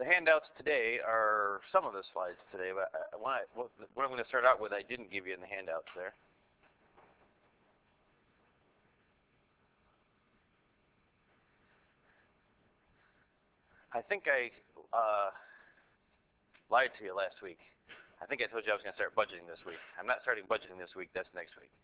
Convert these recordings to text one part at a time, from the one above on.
The handouts today are some of the slides today, but what I'm going to start out with, I didn't give you in the handouts there. I think I lied to you last week. I think I told you I was going to start budgeting this week. I'm not starting budgeting this week. That's next week.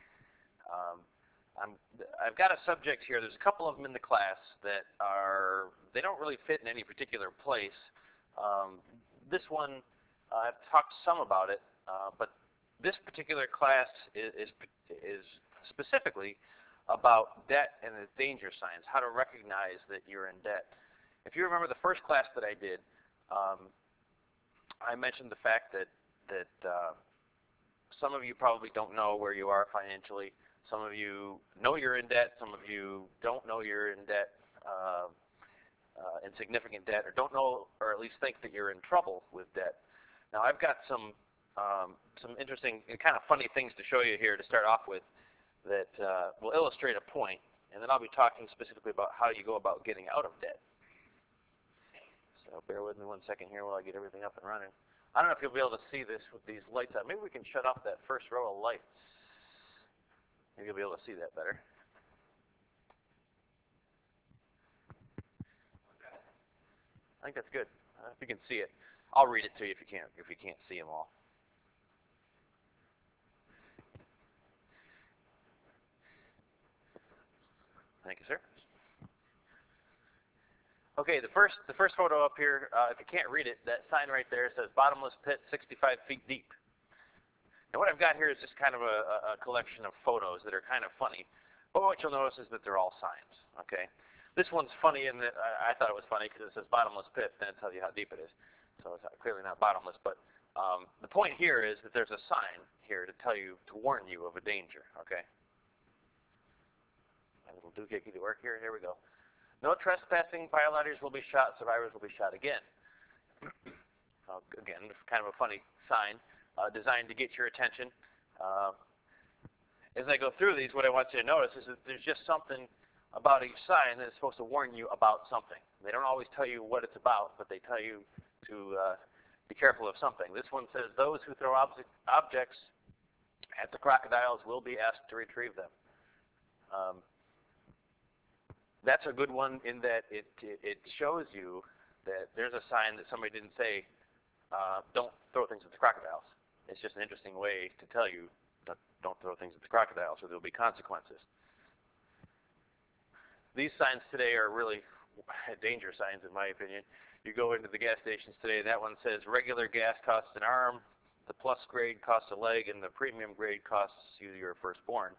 I've got a subject here. There's a couple of them in the class that they don't really fit in any particular place. This one, I've talked some about it, but this particular class is specifically about debt and the danger signs, how to recognize that you're in debt. If you remember the first class that I did, I mentioned the fact that some of you probably don't know where you are financially. Some of you know you're in debt. Some of you don't know you're in debt, in significant debt, or don't know, or at least think that you're in trouble with debt. Now, I've got some interesting and kind of funny things to show you here to start off with that will illustrate a point, and then I'll be talking specifically about how you go about getting out of debt. So bear with me 1 second here while I get everything up and running. I don't know if you'll be able to see this with these lights out. Maybe we can shut off that first row of lights. Maybe you'll be able to see that better. I think that's good. If you can see it, I'll read it to you if you can't see them all. Thank you, sir. Okay, the first photo up here, if you can't read it, that sign right there says bottomless pit 65 feet deep. Now what I've got here is just kind of a collection of photos that are kind of funny, but what you'll notice is that they're all signs, okay? This one's funny in that I thought it was funny because it says bottomless pit, and it tells you how deep it is. So it's clearly not bottomless, but the point here is that there's a sign here to warn you of a danger, okay? My little doohickey to work here. Here we go. No trespassing, violators will be shot, survivors will be shot again. Again, kind of a funny sign designed to get your attention. As I go through these, what I want you to notice is that there's just something about each sign that is supposed to warn you about something. They don't always tell you what it's about, but they tell you to be careful of something. This one says, those who throw objects at the crocodiles will be asked to retrieve them. That's a good one in that it shows you that there's a sign that somebody didn't say, don't throw things at the crocodiles. It's just an interesting way to tell you, don't throw things at the crocodiles or there'll be consequences. These signs today are really danger signs in my opinion. You go into the gas stations today, that one says regular gas costs an arm, the plus grade costs a leg, and the premium grade costs you your firstborn.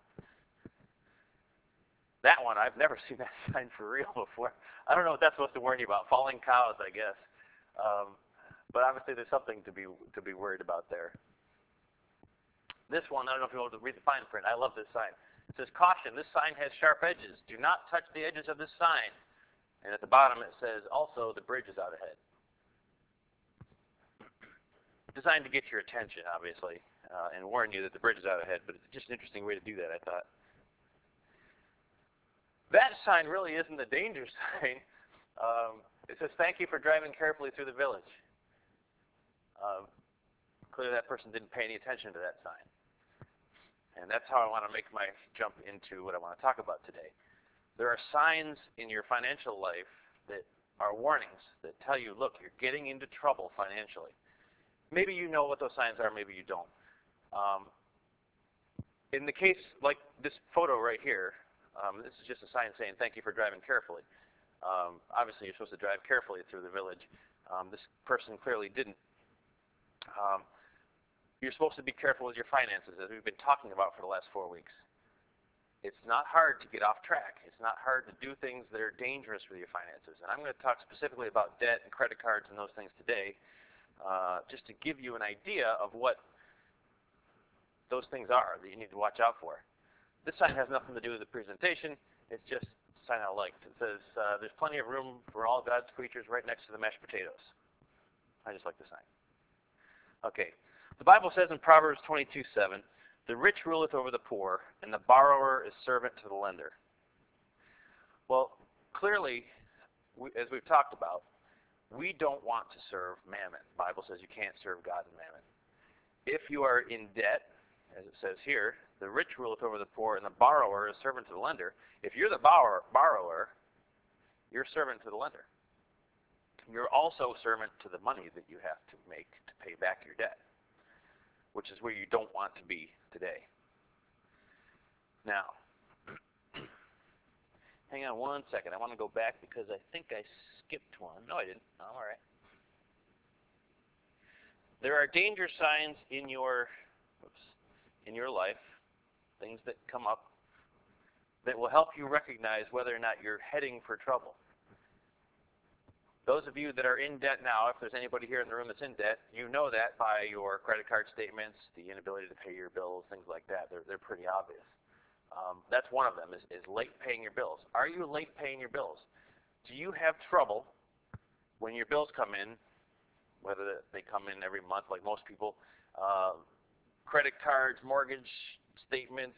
That one, I've never seen that sign for real before. I don't know what that's supposed to warn you about. Falling cows, I guess. But obviously there's something to be worried about there. This one, I don't know if you'll be able to read the fine print. I love this sign. It says, caution, this sign has sharp edges. Do not touch the edges of this sign. And at the bottom it says, also, the bridge is out ahead. Designed to get your attention, obviously, and warn you that the bridge is out ahead. But it's just an interesting way to do that, I thought. That sign really isn't a danger sign. It says, thank you for driving carefully through the village. Clearly that person didn't pay any attention to that sign. And that's how I want to make my jump into what I want to talk about today. There are signs in your financial life that are warnings that tell you, look, you're getting into trouble financially. Maybe you know what those signs are, maybe you don't. In the case like this photo right here, this is just a sign saying, thank you for driving carefully. Obviously, you're supposed to drive carefully through the village. This person clearly didn't. You're supposed to be careful with your finances, as we've been talking about for the last 4 weeks. It's not hard to get off track. It's not hard to do things that are dangerous with your finances. And I'm going to talk specifically about debt and credit cards and those things today, just to give you an idea of what those things are that you need to watch out for. This sign has nothing to do with the presentation. It's just a sign I liked. It says, there's plenty of room for all God's creatures right next to the mashed potatoes. I just like the sign. Okay. The Bible says in Proverbs 22:7, the rich ruleth over the poor, and the borrower is servant to the lender. Well, clearly, as we've talked about, We don't want to serve mammon. The Bible says you can't serve God and mammon. If you are in debt, as it says here, the rich ruleth over the poor, and the borrower is servant to the lender. If you're the borrower, you're servant to the lender. You're also servant to the money that you have to make to pay back your debt, which is where you don't want to be today. Now, hang on one second. I want to go back because I think I skipped one. No, I didn't. I'm all right. There are danger signs in your life, things that come up that will help you recognize whether or not you're heading for trouble. Those of you that are in debt now, if there's anybody here in the room that's in debt, you know that by your credit card statements, the inability to pay your bills, things like that. They're pretty obvious. That's one of them, is late paying your bills. Are you late paying your bills? Do you have trouble when your bills come in, whether they come in every month like most people, credit cards, mortgage statements,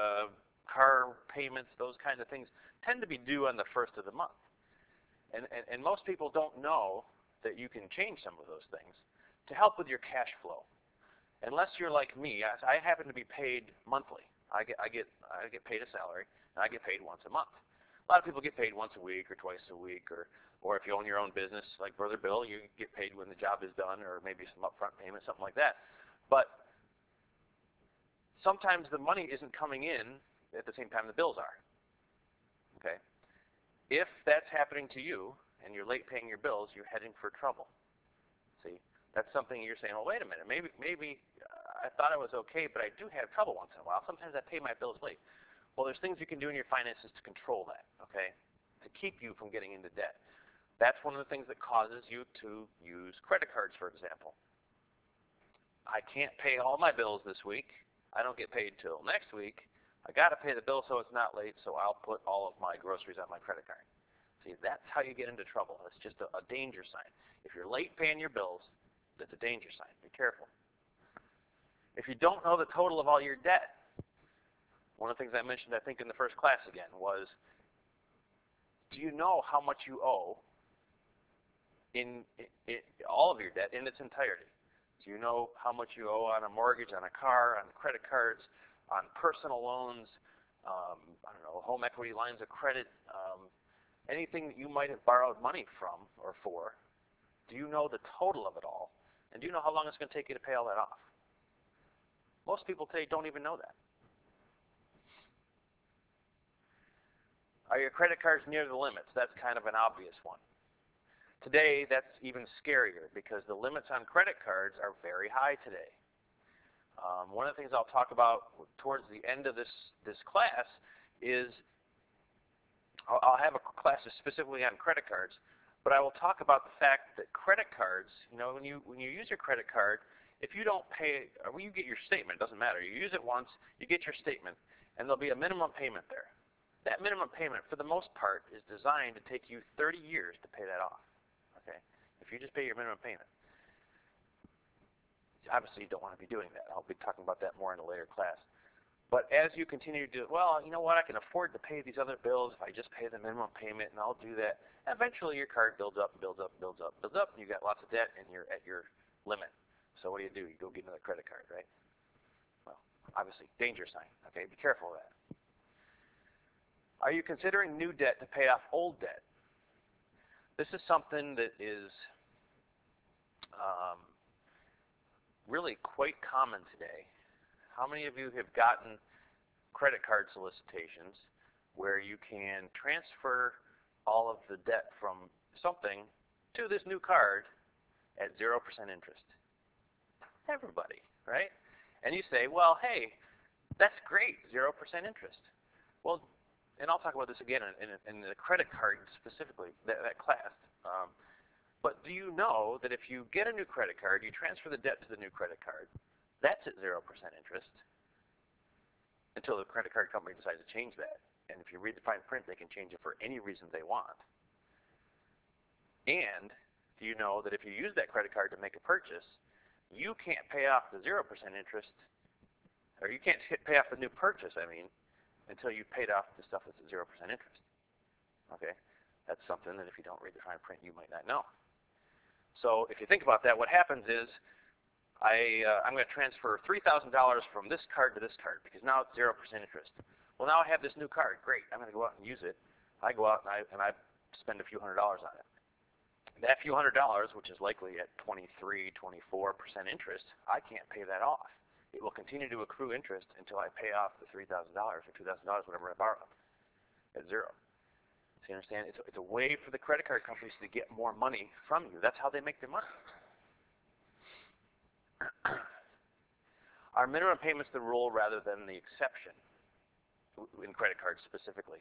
car payments, those kinds of things tend to be due on the first of the month. And most people don't know that you can change some of those things to help with your cash flow. Unless you're like me, I happen to be paid monthly. I get paid a salary, and I get paid once a month. A lot of people get paid once a week or twice a week, or if you own your own business, like Brother Bill, you get paid when the job is done, or maybe some upfront payment, something like that. But sometimes the money isn't coming in at the same time the bills are. Okay? If that's happening to you, and you're late paying your bills, you're heading for trouble. See? That's something you're saying, well, wait a minute, maybe I thought I was okay, but I do have trouble once in a while. Sometimes I pay my bills late. Well, there's things you can do in your finances to control that, okay, to keep you from getting into debt. That's one of the things that causes you to use credit cards, for example. I can't pay all my bills this week. I don't get paid till next week. I got to pay the bill so it's not late, so I'll put all of my groceries on my credit card. See, that's how you get into trouble. It's just a danger sign. If you're late paying your bills, that's a danger sign. Be careful. If you don't know the total of all your debt, one of the things I mentioned, I think, in the first class again was, do you know how much you owe in all of your debt in its entirety? Do you know how much you owe on a mortgage, on a car, on credit cards, on personal loans, I don't know, home equity lines of credit, anything that you might have borrowed money from or for? Do you know the total of it all? And do you know how long it's going to take you to pay all that off? Most people today don't even know that. Are your credit cards near the limits? That's kind of an obvious one. Today, that's even scarier because the limits on credit cards are very high today. One of the things I'll talk about towards the end of this class is I'll have a class specifically on credit cards, but I will talk about the fact that credit cards, when you use your credit card, if you don't pay, or when you get your statement, it doesn't matter. You use it once, you get your statement, and there'll be a minimum payment there. That minimum payment, for the most part, is designed to take you 30 years to pay that off. Okay? If you just pay your minimum payment. Obviously, you don't want to be doing that. I'll be talking about that more in a later class. But as you continue to do, well, you know what, I can afford to pay these other bills if I just pay the minimum payment, and I'll do that. Eventually, your card builds up, builds up, builds up, builds up, and you got lots of debt, and you're at your limit. So what do? You go get another credit card, right? Well, obviously, danger sign. Okay, be careful of that. Are you considering new debt to pay off old debt? This is something that is really quite common today. How many of you have gotten credit card solicitations where you can transfer all of the debt from something to this new card at 0% interest? Everybody, right? And you say, well, hey, that's great, 0% interest. Well, and I'll talk about this again in the credit card specifically, that class. But do you know that if you get a new credit card, you transfer the debt to the new credit card, that's at 0% interest until the credit card company decides to change that. And if you read the fine print, they can change it for any reason they want. And do you know that if you use that credit card to make a purchase, you can't pay off the 0% interest, or you can't pay off the new purchase, until you've paid off the stuff that's at 0% interest. Okay? That's something that if you don't read the fine print, you might not know. So if you think about that, what happens is I'm going to transfer $3,000 from this card to this card because now it's 0% interest. Well, now I have this new card. Great. I'm going to go out and use it. I go out and I spend a few $100s on it. That few $100, which is likely at 23, 24% interest, I can't pay that off. It will continue to accrue interest until I pay off the $3,000 or $2,000, whatever I borrowed, at zero. So you understand? It's a way for the credit card companies to get more money from you. That's how they make their money. Are minimum payments the rule rather than the exception in credit cards specifically?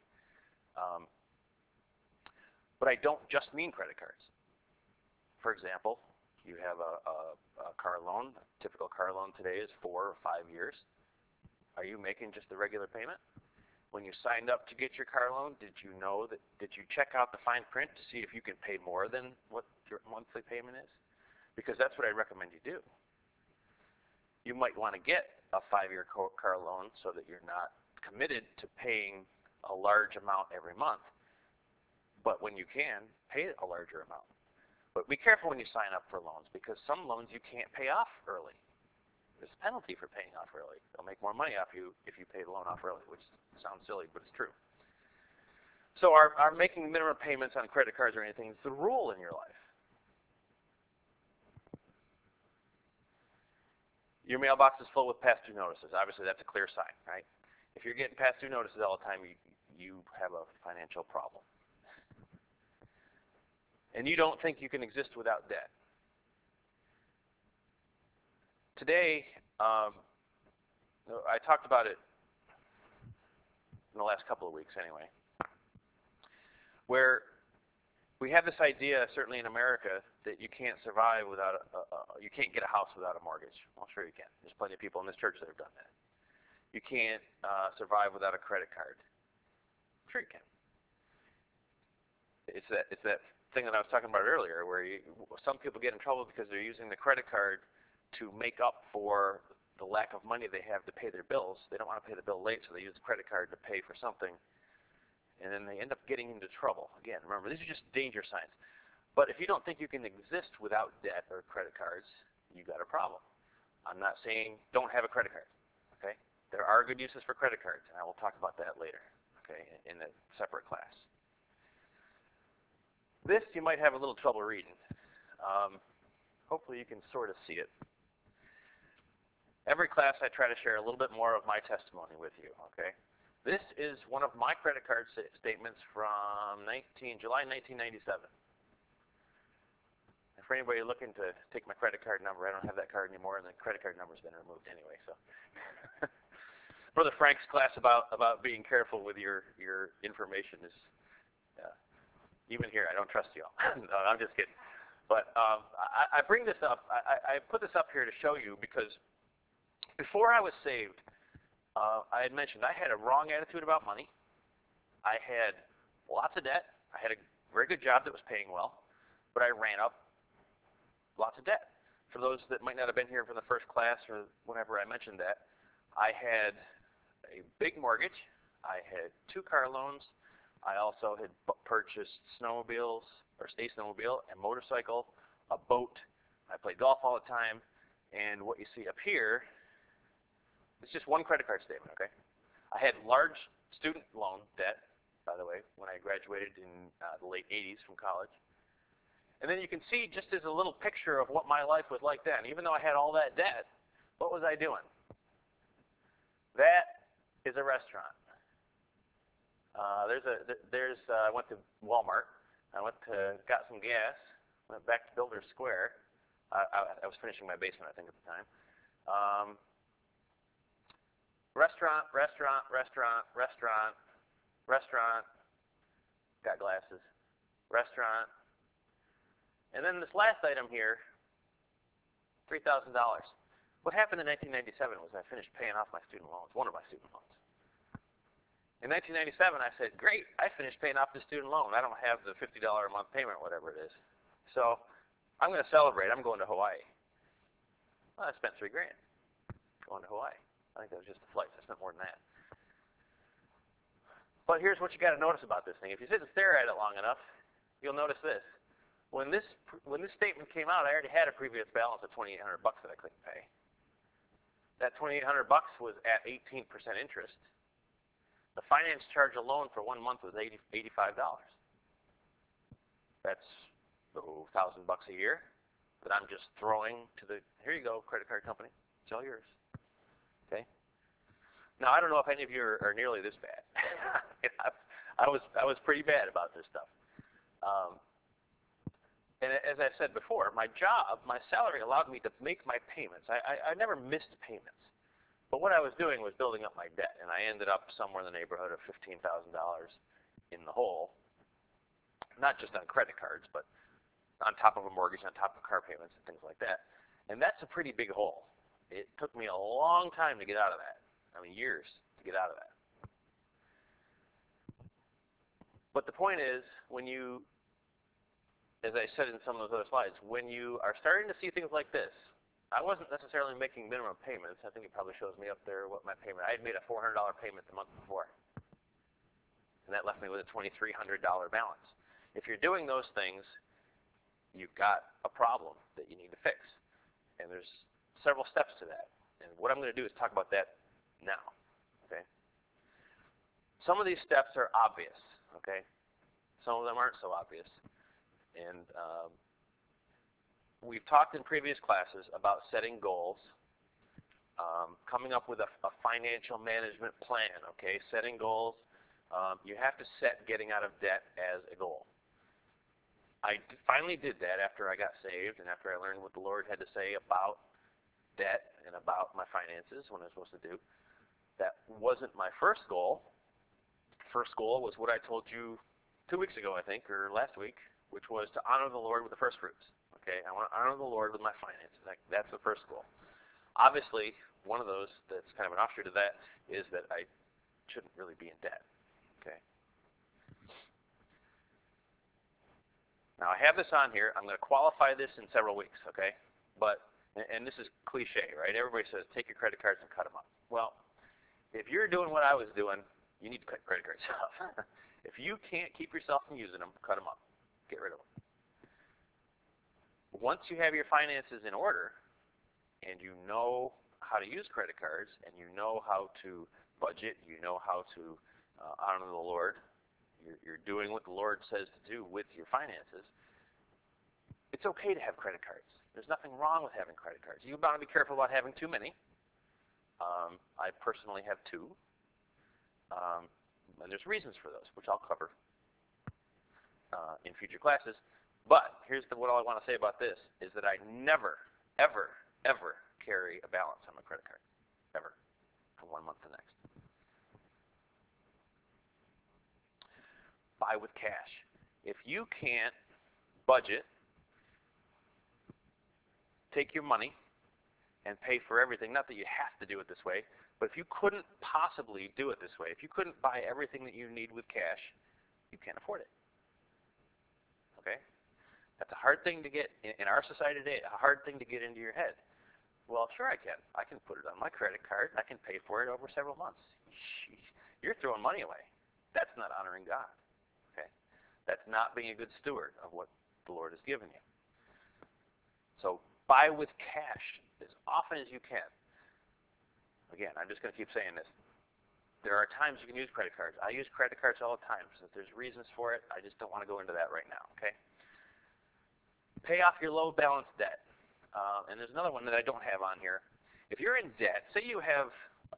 But I don't just mean credit cards. For example, you have a car loan. A typical car loan today is 4 or 5 years. Are you making just the regular payment? When you signed up to get your car loan, did you check out the fine print to see if you can pay more than what your monthly payment is? Because that's what I recommend you do. You might want to get a 5-year car loan so that you're not committed to paying a large amount every month. But when you can, pay a larger amount. But be careful when you sign up for loans because some loans you can't pay off early. There's a penalty for paying off early. They'll make more money off you if you pay the loan off early, which sounds silly, but it's true. So are making minimum payments on credit cards or anything the rule in your life? Your mailbox is full with past due notices. Obviously, that's a clear sign, right? If you're getting past due notices all the time, you have a financial problem. And you don't think you can exist without debt. Today, I talked about it in the last couple of weeks anyway, where we have this idea, certainly in America, that you can't survive without you can't get a house without a mortgage. Well, sure you can. There's plenty of people in this church that have done that. You can't survive without a credit card. Sure you can. It's that thing that I was talking about earlier, where some people get in trouble because they're using the credit card to make up for the lack of money they have to pay their bills. They don't want to pay the bill late, so they use the credit card to pay for something, and then they end up getting into trouble. Again, remember, these are just danger signs. But if you don't think you can exist without debt or credit cards, you got a problem. I'm not saying don't have a credit card. Okay, there are good uses for credit cards, and I will talk about that later. Okay, in a separate class. This you might have a little trouble reading. Hopefully you can sort of see it. Every class I try to share a little bit more of my testimony with you, okay? This is one of my credit card statements from July 1997. And for anybody looking to take my credit card number, I don't have that card anymore, and the credit card number's been removed anyway. So, Brother Frank's class about being careful with your information is even here. I don't trust you all. No, I'm just kidding. But I bring this up. I put this up here to show you because before I was saved, I had mentioned I had a wrong attitude about money. I had lots of debt. I had a very good job that was paying well, but I ran up lots of debt. For those that might not have been here from the first class or whenever I mentioned that, I had a big mortgage. I had 2 car loans. I also had purchased snowmobiles, or a snowmobile, a motorcycle, a boat. I played golf all the time. And what you see up here, it's just one credit card statement, okay? I had large student loan debt, by the way, when I graduated in the late 80s from college. And then you can see just as a little picture of what my life was like then. Even though I had all that debt, what was I doing? That is a restaurant. I went to Walmart. I got some gas. Went back to Builders Square. I was finishing my basement, I think, at the time. Restaurant. Got glasses. Restaurant. And then this last item here, $3,000. What happened in 1997 was I finished paying off my student loans, one of my student loans. In 1997, I said, great, I finished paying off the student loan. I don't have the $50 a month payment, whatever it is. So I'm going to celebrate. I'm going to Hawaii. Well, I spent $3 grand going to Hawaii. I think that was just the flights. I spent more than that. But here's what you got to notice about this thing. If you sit and stare at it long enough, you'll notice this. When this statement came out, I already had a previous balance of $2,800 that I couldn't pay. That $2,800 was at 18% interest. The finance charge alone for 1 month was $85. That's $1,000 a year that I'm just throwing to the, here you go, credit card company, it's all yours. Okay. Now I don't know if any of you are nearly this bad. I was pretty bad about this stuff. And as I said before, my job, my salary allowed me to make my payments. I never missed payments. But what I was doing was building up my debt, and I ended up somewhere in the neighborhood of $15,000 in the hole, not just on credit cards, but on top of a mortgage, on top of car payments and things like that. And that's a pretty big hole. It took me a long time to get out of that. I mean, years to get out of that. But the point is, when you, as I said in some of those other slides, when you are starting to see things like this, I wasn't necessarily making minimum payments. I think it probably shows me up there what my payment. I had made a $400 payment the month before, and that left me with a $2,300 balance. If you're doing those things, you've got a problem that you need to fix, and there's several steps to that. And what I'm going to do is talk about that now. Okay. Some of these steps are obvious. Okay. Some of them aren't so obvious, and we've talked in previous classes about setting goals, coming up with a financial management plan, okay? Setting goals. You have to set getting out of debt as a goal. I finally did that after I got saved and after I learned what the Lord had to say about debt and about my finances, what I was supposed to do. That wasn't my first goal. First goal was what I told you 2 weeks ago, I think, or last week, which was to honor the Lord with the first fruits. Okay, I want to honor the Lord with my finances. That's the first goal. Obviously, one of those that's kind of an offshoot of that is that I shouldn't really be in debt. Okay. Now I have this on here. I'm going to qualify this in several weeks. Okay, but and this is cliche, right? Everybody says take your credit cards and cut them up. Well, if you're doing what I was doing, you need to cut credit cards off. If you can't keep yourself from using them, cut them up. Get rid of them. Once you have your finances in order and you know how to use credit cards and you know how to budget, you know how to honor the Lord, you're doing what the Lord says to do with your finances, it's okay to have credit cards. There's nothing wrong with having credit cards. You want to be careful about having too many. I personally have 2. And there's reasons for those, which I'll cover in future classes. But here's what all I want to say about this is that I never, ever, ever carry a balance on my credit card, ever, from 1 month to the next. Buy with cash. If you can't budget, take your money, and pay for everything, not that you have to do it this way, but if you couldn't possibly do it this way, if you couldn't buy everything that you need with cash, you can't afford it. Okay? That's a hard thing to get, in our society today, a hard thing to get into your head. Well, sure I can. I can put it on my credit card, and I can pay for it over several months. Sheesh, you're throwing money away. That's not honoring God. Okay? That's not being a good steward of what the Lord has given you. So buy with cash as often as you can. Again, I'm just going to keep saying this. There are times you can use credit cards. I use credit cards all the time. Since there's reasons for it, I just don't want to go into that right now. Okay? Pay off your low balance debt. And there's another one that I don't have on here. If you're in debt, say you have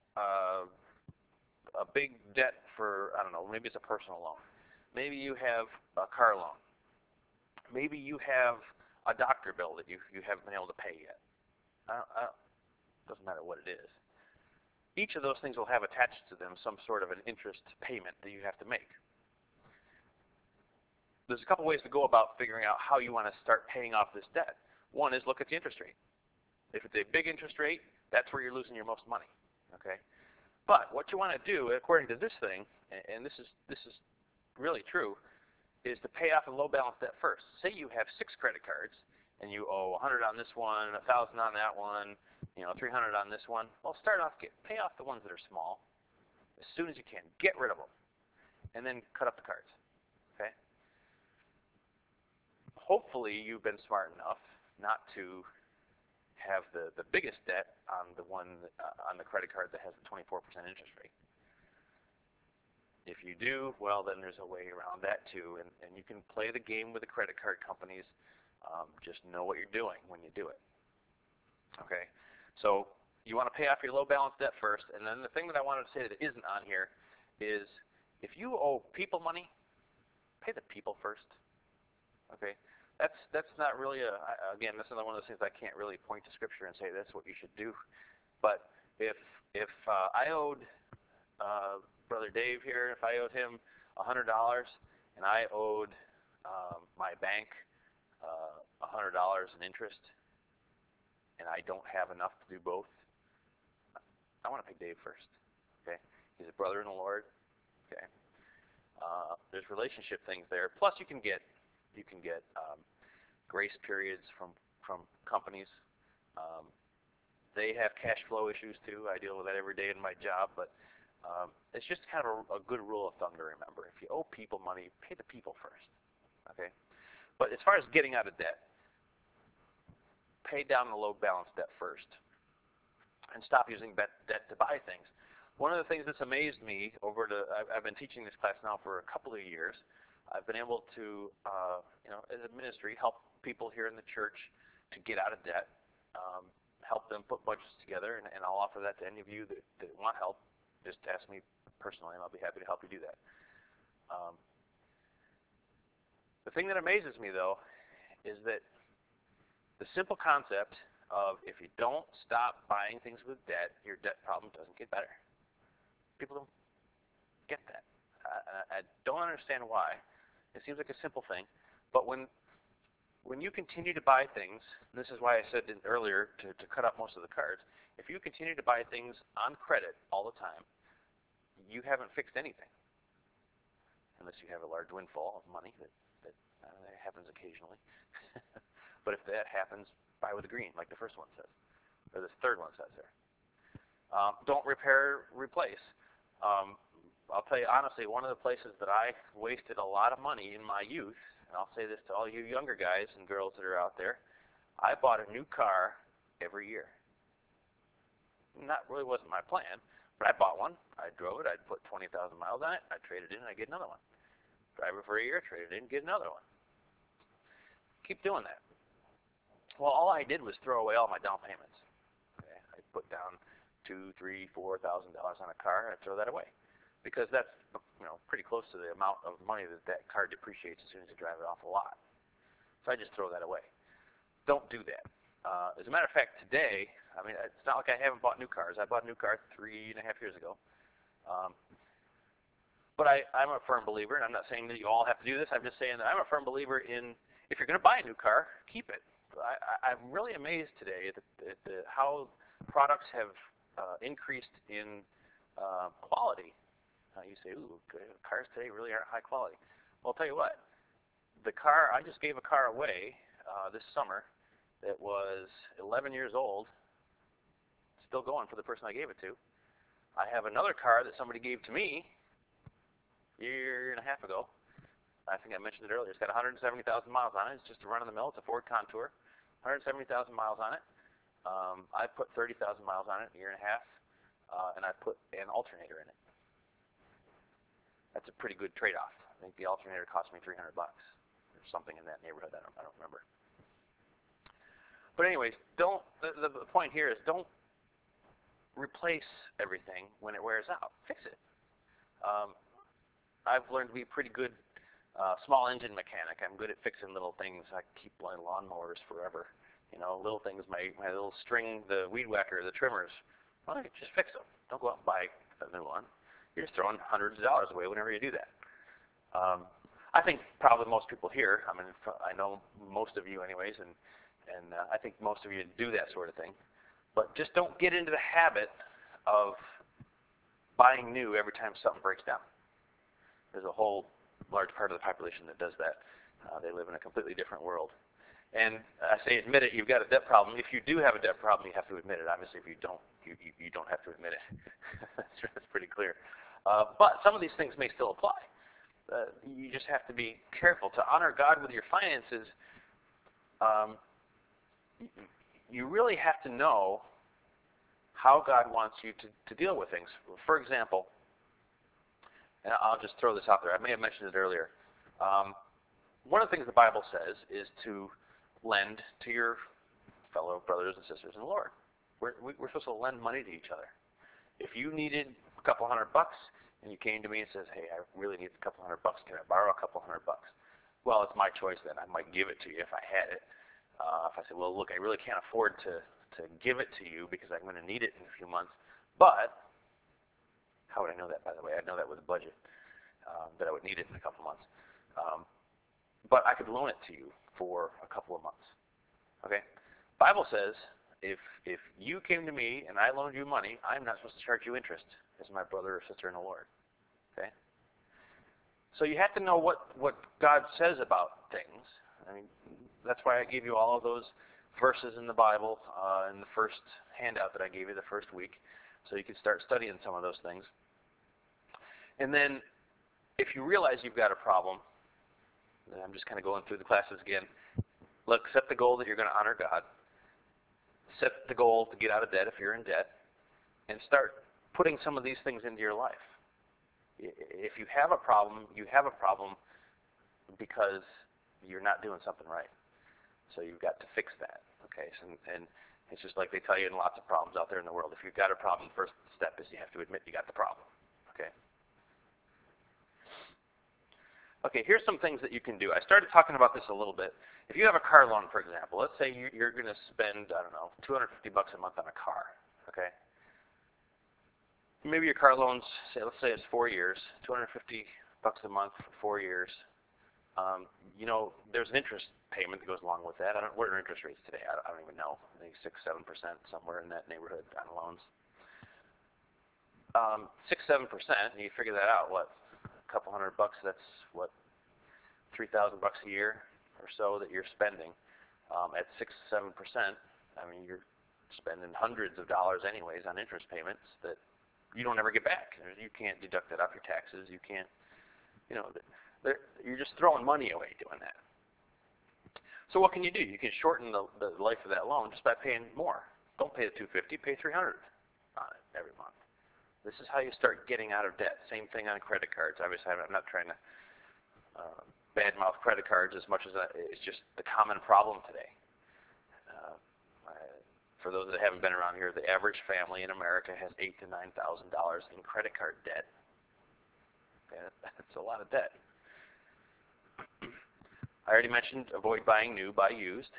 a big debt for, I don't know, maybe it's a personal loan. Maybe you have a car loan. Maybe you have a doctor bill that you haven't been able to pay yet. Doesn't matter what it is. Each of those things will have attached to them some sort of an interest payment that you have to make. There's a couple ways to go about figuring out how you want to start paying off this debt. One is look at the interest rate. If it's a big interest rate, that's where you're losing your most money. Okay? But what you want to do, according to this thing, and this is really true, is to pay off a low balance debt first. Say you have 6 credit cards and you owe $100 on this one, $1,000 on that one, $300 on this one. Well, start off, pay off the ones that are small as soon as you can. Get rid of them, and then cut up the cards. Okay? hopefully you've been smart enough not to have the biggest debt on the one on the credit card that has the 24% interest rate. If you do, well, then there's a way around that too, and you can play the game with the credit card companies. Just know what you're doing when you do it. Okay, so you want to pay off your low balance debt first, and then the thing that I wanted to say that isn't on here is if you owe people money, pay the people first. Okay, that's not really again, this is one of those things I can't really point to scripture and say that's what you should do. But if I owed Brother Dave here, if I owed him $100 and I owed my bank $100 in interest, and I don't have enough to do both, I want to pay Dave first. Okay, he's a brother in the Lord. Okay, there's relationship things there. Plus, you can get grace periods from companies. They have cash flow issues too. I deal with that every day in my job, but it's just kind of a good rule of thumb to remember. If you owe people money, pay the people first. Okay, but as far as getting out of debt, pay down the low balance debt first, and stop using debt to buy things. One of the things that's amazed me I've been teaching this class now for a couple of years. I've been able to, as a ministry, help people here in the church to get out of debt, help them put budgets together, and I'll offer that to any of you that want help. Just ask me personally, and I'll be happy to help you do that. The thing that amazes me, though, is that the simple concept of if you don't stop buying things with debt, your debt problem doesn't get better. People don't get that. I don't understand why. It seems like a simple thing, but when you continue to buy things, and this is why I said earlier to cut up most of the cards, if you continue to buy things on credit all the time, you haven't fixed anything, unless you have a large windfall of money that happens occasionally. But if that happens, buy with a green, like the first one says, or this third one says there. Don't repair, replace. I'll tell you honestly, one of the places that I wasted a lot of money in my youth, and I'll say this to all you younger guys and girls that are out there, I bought a new car every year. That really wasn't my plan, but I bought one. I drove it. I'd put 20,000 miles on it. I'd trade it in, and I'd get another one. Drive it for a year, trade it in, get another one. Keep doing that. Well, all I did was throw away all my down payments. Okay? I put down $2,000, $3,000, $4,000 on a car, and I'd throw that away. Because that's pretty close to the amount of money that car depreciates as soon as you drive it off a lot. So I just throw that away. Don't do that. As a matter of fact, today, it's not like I haven't bought new cars. I bought a new car 3.5 years ago. But I'm a firm believer, and I'm not saying that you all have to do this. I'm just saying that I'm a firm believer in if you're going to buy a new car, keep it. I'm really amazed today at how products have increased in quality. You say, ooh, cars today really aren't high quality. Well, I'll tell you what. I just gave a car away this summer that was 11 years old, still going for the person I gave it to. I have another car that somebody gave to me a year and a half ago. I think I mentioned it earlier. It's got 170,000 miles on it. It's just a run-of-the-mill. It's a Ford Contour. 170,000 miles on it. I put 30,000 miles on it in a year and a half, and I put an alternator in it. That's a pretty good trade-off. I think the alternator cost me $300 or something in that neighborhood. I don't remember. But anyways, the point here is don't replace everything when it wears out. Fix it. I've learned to be a pretty good small engine mechanic. I'm good at fixing little things. I keep my lawnmowers forever. Little things, my little string, the weed whacker, the trimmers. Well, just fix them. Don't go out and buy a new one. You're just throwing hundreds of dollars away whenever you do that. I think probably most people here, I know most of you anyways, and I think most of you do that sort of thing. But just don't get into the habit of buying new every time something breaks down. There's a whole large part of the population that does that. They live in a completely different world. And I say admit it, you've got a debt problem. If you do have a debt problem, you have to admit it. Obviously, if you don't, you don't have to admit it. That's pretty clear. But some of these things may still apply. You just have to be careful. To honor God with your finances um, you really have to know how God wants you to deal with things. For example, and I'll just throw this out there. I may have mentioned it earlier. One of the things the Bible says is to lend to your fellow brothers and sisters in the Lord. We're supposed to lend money to each other. If you needed a couple $100 and you came to me and says, hey, I really need a couple $100, can I borrow a couple $100? Well, it's my choice then. I might give it to you if I had it. If I say, well, look, I really can't afford to give it to you because I'm going to need it in a few months. But how would I know that, by the way? I'd know that with a budget, that I would need it in a couple months. But I could loan it to you for a couple of months. Okay? Bible says if you came to me and I loaned you money, I'm not supposed to charge you interest as my brother or sister in the Lord. Okay? So you have to know what God says about things. I mean, that's why I gave you all of those verses in the Bible in the first handout that I gave you the first week, so you can start studying some of those things. And then if you realize you've got a problem, I'm just kind of going through the classes again. Look, set the goal that you're going to honor God. Set the goal to get out of debt if you're in debt, and start putting some of these things into your life. If you have a problem, you have a problem because you're not doing something right. So you've got to fix that. Okay, and it's just like they tell you in lots of problems out there in the world. If you've got a problem, the first step is you have to admit you got the problem. Okay. Okay, here's some things that you can do. I started talking about this a little bit. If you have a car loan, for example, let's say you're going to spend, I don't know, $250 a month on a car. Okay. Maybe your car loan's, let's say it's 4 years, $250 a month for 4 years. There's an interest payment that goes along with that. What are interest rates today? I don't even know. I think 6-7%, somewhere in that neighborhood on loans. 6-7%, and you figure that out. What? A couple $100. That's what? $3,000 a year or so that you're spending. At 6-7%, I mean, you're spending hundreds of dollars anyways on interest payments that you don't ever get back. You can't deduct that off your taxes. You can't. You're just throwing money away doing that. So what can you do? You can shorten the life of that loan just by paying more. Don't pay the $250, pay $300 on it every month. This is how you start getting out of debt. Same thing on credit cards. Obviously, I'm not trying to badmouth credit cards as much as it's just the common problem today. For those that haven't been around here, the average family in America has $8,000 to $9,000 in credit card debt. Okay, that's a lot of debt. I already mentioned avoid buying new, buy used.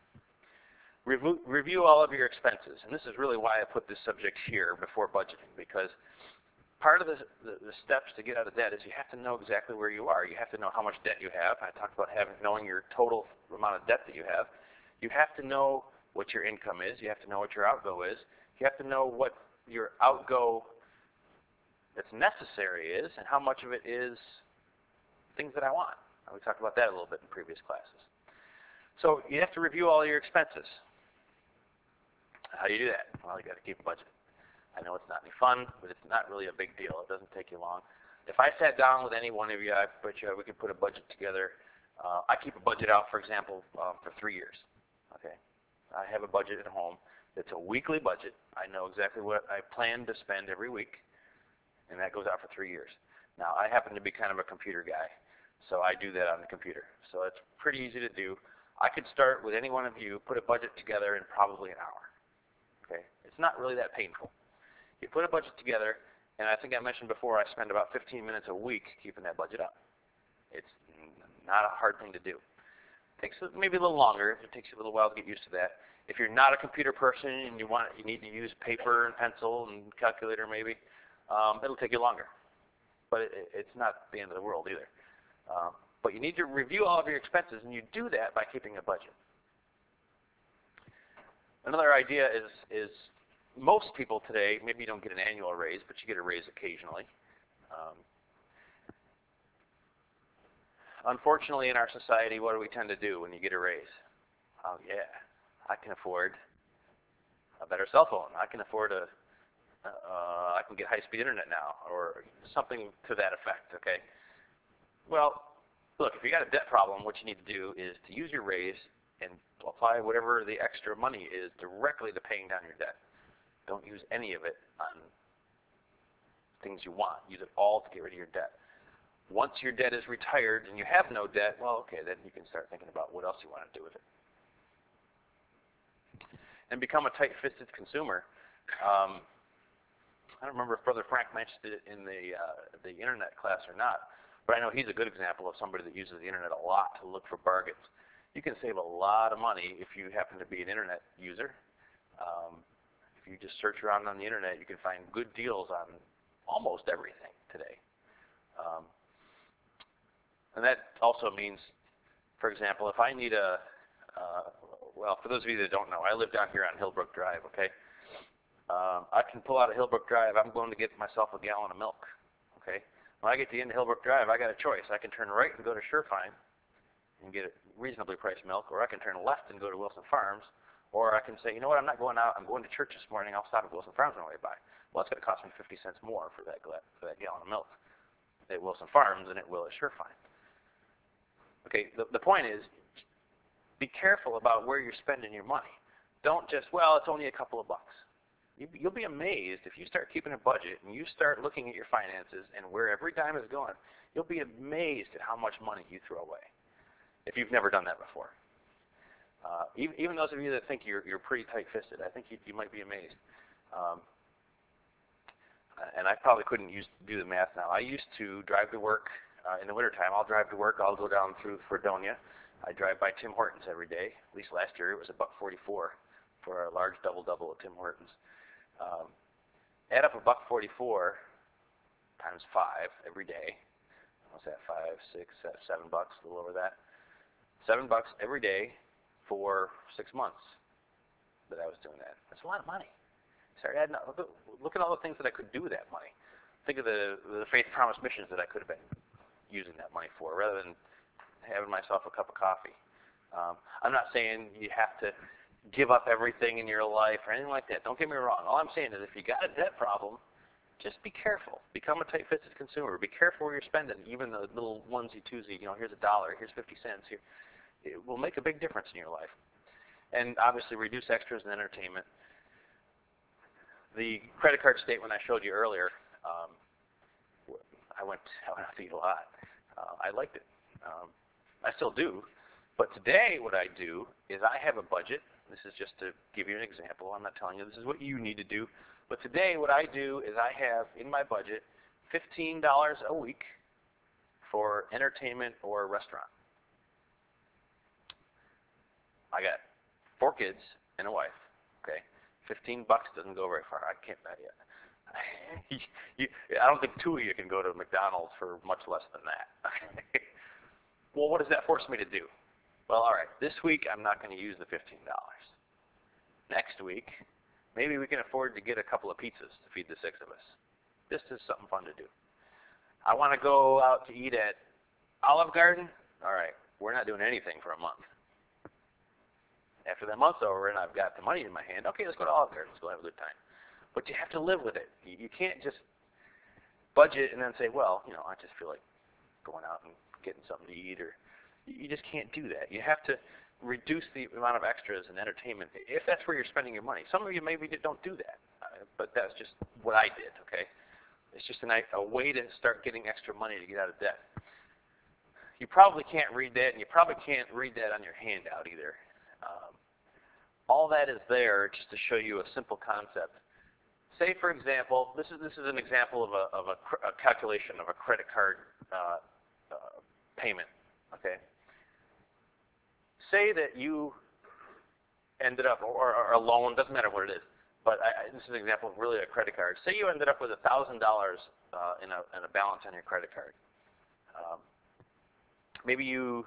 Review all of your expenses. And this is really why I put this subject here before budgeting, because part of the steps to get out of debt is you have to know exactly where you are. You have to know how much debt you have. I talked about knowing your total amount of debt that you have. You have to know what your income is. You have to know what your outgo is. You have to know what your outgo that's necessary is and how much of it is things that I want. We talked about that a little bit in previous classes. So you have to review all your expenses. How do you do that? Well, you got to keep a budget. I know it's not any fun, but it's not really a big deal. It doesn't take you long. If I sat down with any one of you, I bet you we could put a budget together. I keep a budget out, for example, for 3 years. Okay, I have a budget at home. It's a weekly budget. I know exactly what I plan to spend every week, and that goes out for 3 years. Now, I happen to be kind of a computer guy, so I do that on the computer. So it's pretty easy to do. I could start with any one of you, put a budget together in probably an hour. Okay, it's not really that painful. You put a budget together, and I think I mentioned before, I spend about 15 minutes a week keeping that budget up. It's not a hard thing to do. It takes maybe a little longer. It takes you a little while to get used to that. If you're not a computer person and you need to use paper and pencil and calculator maybe, it'll take you longer. But it's not the end of the world either. But you need to review all of your expenses, and you do that by keeping a budget. Another idea is most people today, maybe you don't get an annual raise, but you get a raise occasionally. Unfortunately, in our society, what do we tend to do when you get a raise? Oh, yeah, I can afford a better cell phone. I can afford I can get high-speed internet now, or something to that effect, okay? Well, look, if you got a debt problem, what you need to do is to use your raise and apply whatever the extra money is directly to paying down your debt. Don't use any of it on things you want. Use it all to get rid of your debt. Once your debt is retired and you have no debt, well, okay, then you can start thinking about what else you want to do with it. And become a tight-fisted consumer. I don't remember if Brother Frank mentioned it in the internet class or not, but I know he's a good example of somebody that uses the internet a lot to look for bargains. You can save a lot of money if you happen to be an internet user. If you just search around on the internet, you can find good deals on almost everything today. And that also means, for example, if I need well, for those of you that don't know, I live down here on Hillbrook Drive, okay? I can pull out of Hillbrook Drive. I'm going to get myself a gallon of milk, okay? When I get to the end of Hillbrook Drive, I got a choice. I can turn right and go to Surefine and get a reasonably priced milk, or I can turn left and go to Wilson Farms, or I can say, you know what, I'm not going out. I'm going to church this morning. I'll stop at Wilson Farms on the way by. Well, it's going to cost me 50 cents more for that gallon of milk at Wilson Farms than it will at Surefine. Okay, the point is, be careful about where you're spending your money. Don't just, well, it's only a couple of bucks. You'll be amazed if you start keeping a budget and you start looking at your finances and where every dime is going. You'll be amazed at how much money you throw away if you've never done that before. Even those of you that think you're pretty tight-fisted, I think you might be amazed. And I probably couldn't do the math now. I used to drive to work in the wintertime. I'll drive to work. I'll go down through Fredonia. I drive by Tim Hortons every day. At least last year it was $1.44 for a large double-double at Tim Hortons. Add up $1.44 times 5 every day. What's that? 5, 6, $7, a little over that. $7 every day for 6 months that I was doing that. That's a lot of money. Start adding up. Look at all the things that I could do with that money. Think of the Faith Promise missions that I could have been using that money for, rather than having myself a cup of coffee. I'm not saying you have to give up everything in your life or anything like that. Don't get me wrong. All I'm saying is if you got a debt problem, just be careful. Become a tight-fisted consumer. Be careful where you're spending, even the little onesie-twosie, here's $1, here's 50 cents. Here. It will make a big difference in your life. And obviously reduce extras and entertainment. The credit card statement I showed you earlier, I went out to eat a lot. I liked it. I still do. But today what I do is I have a budget. This is just to give you an example. I'm not telling you this is what you need to do. But today what I do is I have in my budget $15 a week for entertainment or restaurant. I got 4 kids and a wife. Okay, $15 doesn't go very far. I can't. I don't think 2 of you can go to McDonald's for much less than that. Well, what does that force me to do? Well, all right. This week I'm not going to use the $15. Next week, maybe we can afford to get a couple of pizzas to feed the 6 of us. This is something fun to do. I want to go out to eat at Olive Garden. All right, we're not doing anything for a month. After that month's over and I've got the money in my hand, okay, let's go to Olive Garden. Let's go have a good time. But you have to live with it. You can't just budget and then say, well, I just feel like going out and getting something to eat. Or you just can't do that. You have to reduce the amount of extras and entertainment if that's where you're spending your money. Some of you maybe don't do that, but that's just what I did, okay? It's just a way to start getting extra money to get out of debt. You probably can't read that, and you probably can't read that on your handout either. All that is there just to show you a simple concept. Say, for example, this is an example of a calculation of a credit card payment. Okay. Say that you ended up, or a loan, doesn't matter what it is, but this is an example of really a credit card. Say you ended up with $1,000 in a balance on your credit card. Maybe you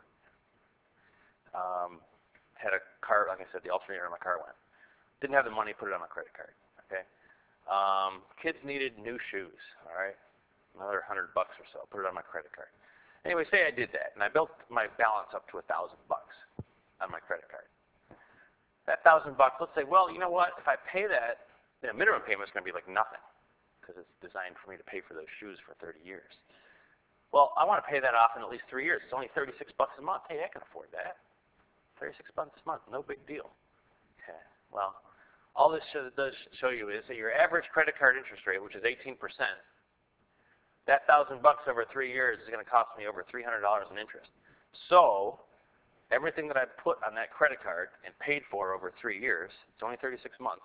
had a car, like I said, the alternator in my car went. Didn't have the money, put it on my credit card. Okay. Kids needed new shoes. All right. Another $100 or so. Put it on my credit card. Anyway, say I did that, and I built my balance up to $1,000 on my credit card. That $1,000, let's say, well, you know what? If I pay that, the minimum payment is going to be like nothing because it's designed for me to pay for those shoes for 30 years. Well, I want to pay that off in at least 3 years. It's only $36 a month. Hey, I can afford that. 36 bucks a month, no big deal. Okay. Well, all this does show you is that your average credit card interest rate, which is 18%, that $1,000 over 3 years is going to cost me over $300 in interest. So everything that I put on that credit card and paid for over 3 years, it's only 36 months,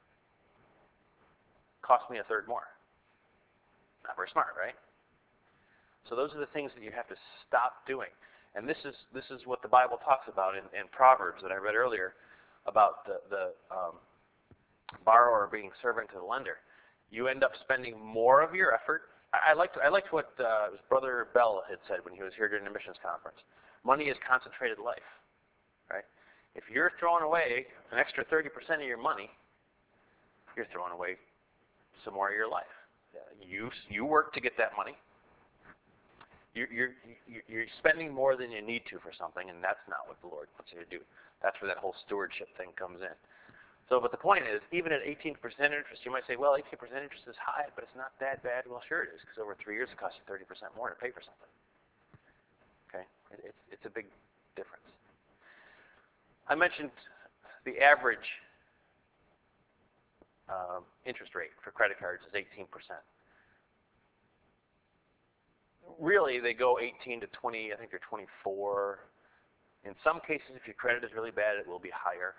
cost me a third more. Not very smart, right? So those are the things that you have to stop doing. And this is what the Bible talks about in Proverbs that I read earlier about the borrower being servant to the lender. You end up spending more of your effort. I liked what Brother Bell had said when he was here during the missions conference. Money is concentrated life, right? If you're throwing away an extra 30% of your money, you're throwing away some more of your life. You work to get that money. You're spending more than you need to for something, and that's not what the Lord wants you to do. That's where that whole stewardship thing comes in. So, but the point is, even at 18% interest, you might say, well, 18% interest is high, but it's not that bad. Well, sure it is, because over 3 years it costs you 30% more to pay for something. Okay, it's a big difference. I mentioned the average interest rate for credit cards is 18%. Really, they go 18 to 20. I think they're 24. In some cases, if your credit is really bad, it will be higher.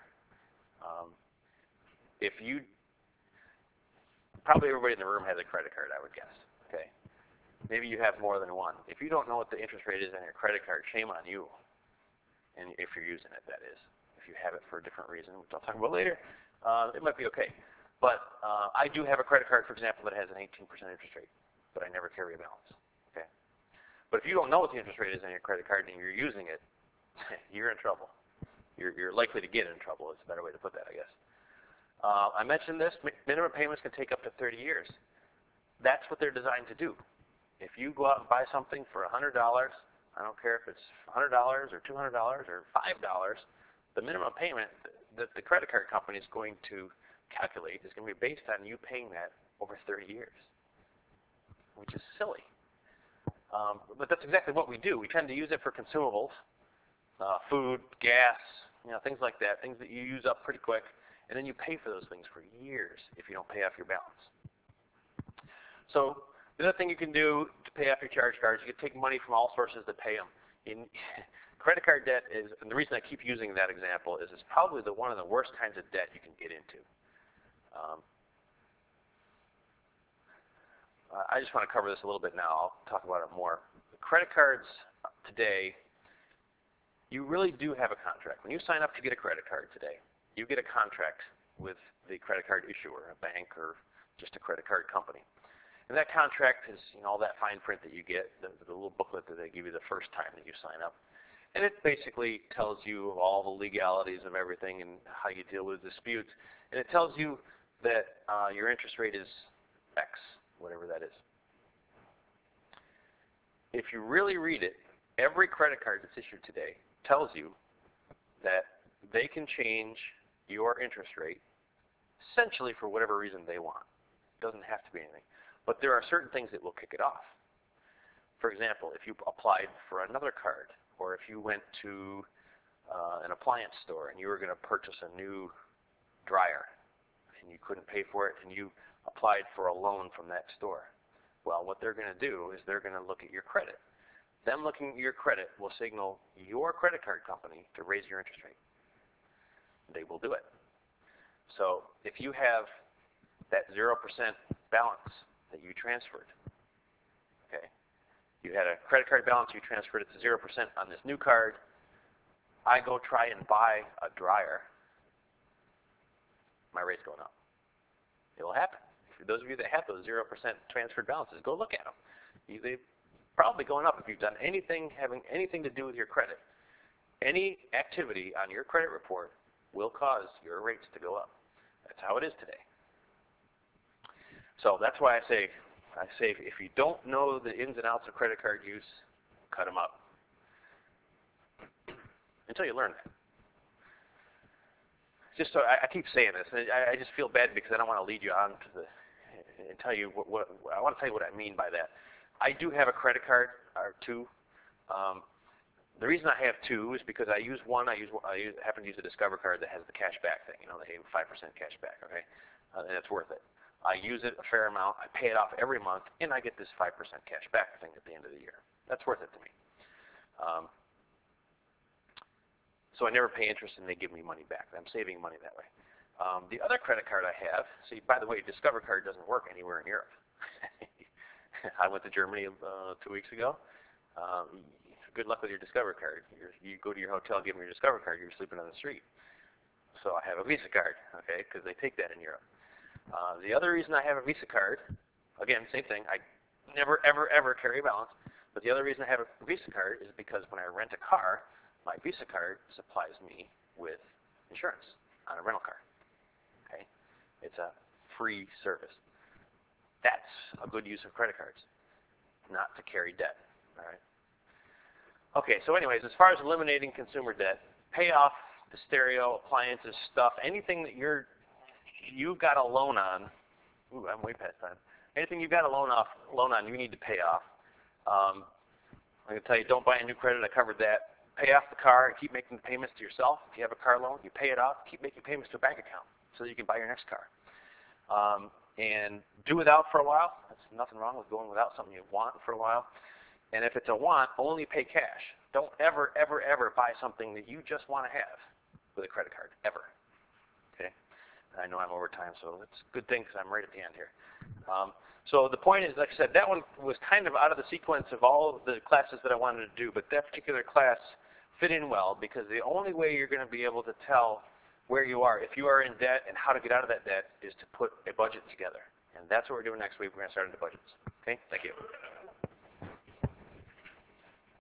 Probably everybody in the room has a credit card, I would guess. Okay, maybe you have more than one. If you don't know what the interest rate is on your credit card, shame on you. And if you're using it, that is. If you have it for a different reason, which I'll talk about later, it might be okay. But I do have a credit card, for example, that has an 18% interest rate, but I never carry a balance. Okay, but if you don't know what the interest rate is on your credit card and you're using it, you're in trouble. You're likely to get in trouble. It's a better way to put that, I guess. I mentioned this. Minimum payments can take up to 30 years. That's what they're designed to do. If you go out and buy something for $100, I don't care if it's $100 or $200 or $5, the minimum payment that the credit card company is going to calculate is going to be based on you paying that over 30 years, which is silly. But that's exactly what we do. We tend to use it for consumables, food, gas, things like that, things that you use up pretty quick. And then you pay for those things for years if you don't pay off your balance. So the other thing you can do to pay off your charge cards, you can take money from all sources to pay them. Credit card debt is, and the reason I keep using that example is it's probably one of the worst kinds of debt you can get into. I just want to cover this a little bit now. I'll talk about it more. Credit cards today, you really do have a contract. When you sign up to get a credit card today, you get a contract with the credit card issuer, a bank, or just a credit card company. And that contract is all that fine print that you get, the little booklet that they give you the first time that you sign up. And it basically tells you all the legalities of everything and how you deal with disputes. And it tells you that your interest rate is X, whatever that is. If you really read it, every credit card that's issued today tells you that they can change your interest rate essentially for whatever reason they want. It doesn't have to be anything. But there are certain things that will kick it off. For example, if you applied for another card, or if you went to an appliance store and you were going to purchase a new dryer and you couldn't pay for it and you applied for a loan from that store, well, what they're going to do is they're going to look at your credit. Them looking at your credit will signal your credit card company to raise your interest rate. They will do it. So if you have that 0% balance that you transferred, okay, you had a credit card balance, you transferred it to 0% on this new card, I go try and buy a dryer, my rate's going up. It will happen. For those of you that have those 0% transferred balances, go look at them. They're probably going up if you've done anything having anything to do with your credit. Any activity on your credit report will cause your rates to go up. That's how it is today. So that's why I say if you don't know the ins and outs of credit card use, cut them up until you learn that. Just so I keep saying this, and I just feel bad because I don't want to lead you on to and tell you what I want to tell you what I mean by that. I do have a credit card or two. The reason I have two is because I happen to use a Discover card that has the cash back thing. They have 5% cash back, okay? And it's worth it. I use it a fair amount. I pay it off every month, and I get this 5% cash back thing at the end of the year. That's worth it to me. So I never pay interest, and they give me money back. I'm saving money that way. The other credit card I have, see, by the way, Discover card doesn't work anywhere in Europe. I went to Germany 2 weeks ago. Good luck with your Discover card. You go to your hotel, give them your Discover card, you're sleeping on the street. So I have a Visa card, okay, because they take that in Europe. The other reason I have a Visa card, again, same thing, I never, ever, ever carry a balance, but the other reason I have a Visa card is because when I rent a car, my Visa card supplies me with insurance on a rental car, okay? It's a free service. That's a good use of credit cards, not to carry debt, all right? Okay, so anyways, as far as eliminating consumer debt, pay off the stereo, appliances, stuff, anything that you've got a loan on. Ooh, I'm way past time. Anything you've got a loan on, you need to pay off. I'm going to tell you, don't buy a new credit. I covered that. Pay off the car and keep making the payments to yourself. If you have a car loan, you pay it off. Keep making payments to a bank account so that you can buy your next car. And do without for a while. There's nothing wrong with going without something you want for a while. And if it's a want, only pay cash. Don't ever, ever, ever buy something that you just want to have with a credit card, ever. Okay? I know I'm over time, so it's a good thing because I'm right at the end here. So the point is, like I said, that one was kind of out of the sequence of all of the classes that I wanted to do, but that particular class fit in well because the only way you're going to be able to tell where you are, if you are in debt and how to get out of that debt, is to put a budget together. And that's what we're doing next week. We're going to start into budgets. Okay? Thank you.